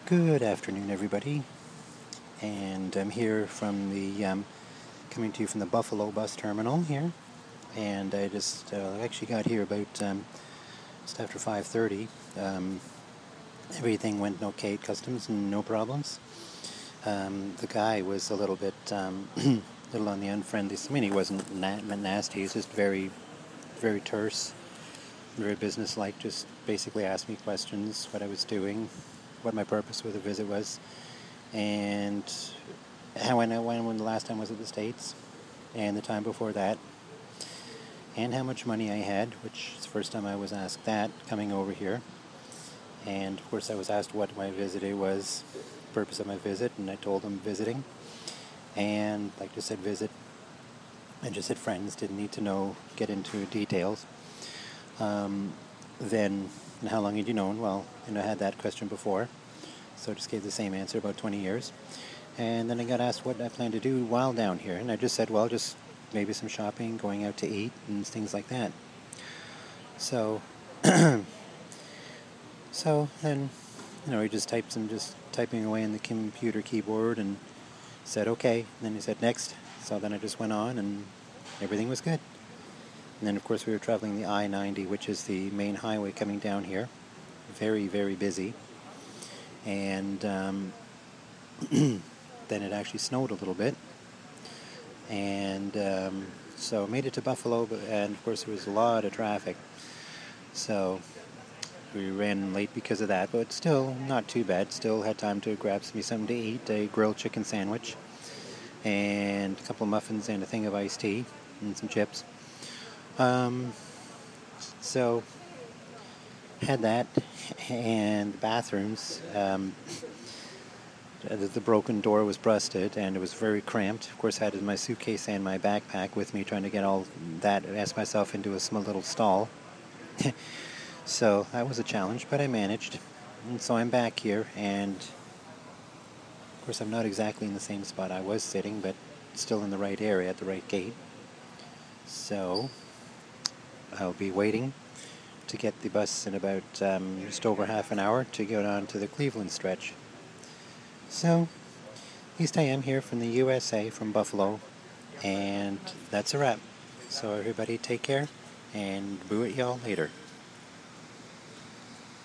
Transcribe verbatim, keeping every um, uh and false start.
Good afternoon, everybody, and I'm here from the um, coming to you from the Buffalo bus terminal here, and I just uh, actually got here about um, just after five thirty. Um, everything went okay at customs, no problems. Um, the guy was a little bit, um, little on the unfriendly. I mean, he wasn't na- nasty. He was just very, very terse, very businesslike. Just basically asked me questions, what I was doing, what my purpose with the visit was, and how when I when when the last time I was at the States, and the time before that, and how much money I had, which is the first time I was asked that coming over here. And of course I was asked what my visit was, purpose of my visit, and I told them visiting. And like I just said, visit. I just said friends, didn't need to know, get into details. Um, then, and how long had you known? Well, you know, I had that question before, so I just gave the same answer, about twenty years. And then I got asked what I plan to do while down here, and I just said, well, just maybe some shopping, going out to eat, and things like that. So, so then, you know, he just typed some, just typing away in the computer keyboard, and said okay. And then he said next. So then I just went on, and everything was good. And then, of course, we were traveling the I ninety, which is the main highway coming down here. Very, very busy. And um, then it actually snowed a little bit. And um, so made it to Buffalo, but, and of course there was a lot of traffic. So we ran late because of that, but still not too bad. Still had time to grab me something to eat, a grilled chicken sandwich, and a couple of muffins and a thing of iced tea, and some chips. Um, so had that, and the bathrooms. Um, the broken door was busted, and it was very cramped. Of course, I had my suitcase and my backpack with me, trying to get all that, ask myself into a small little stall. So that was a challenge, but I managed. And so I'm back here, and of course I'm not exactly in the same spot I was sitting, but still in the right area at the right gate. So I'll be waiting to get the bus in about um, just over half an hour to go on to the Cleveland stretch. So, at least I am here from the U S A, from Buffalo, and that's a wrap. So everybody take care, and boo at y'all later.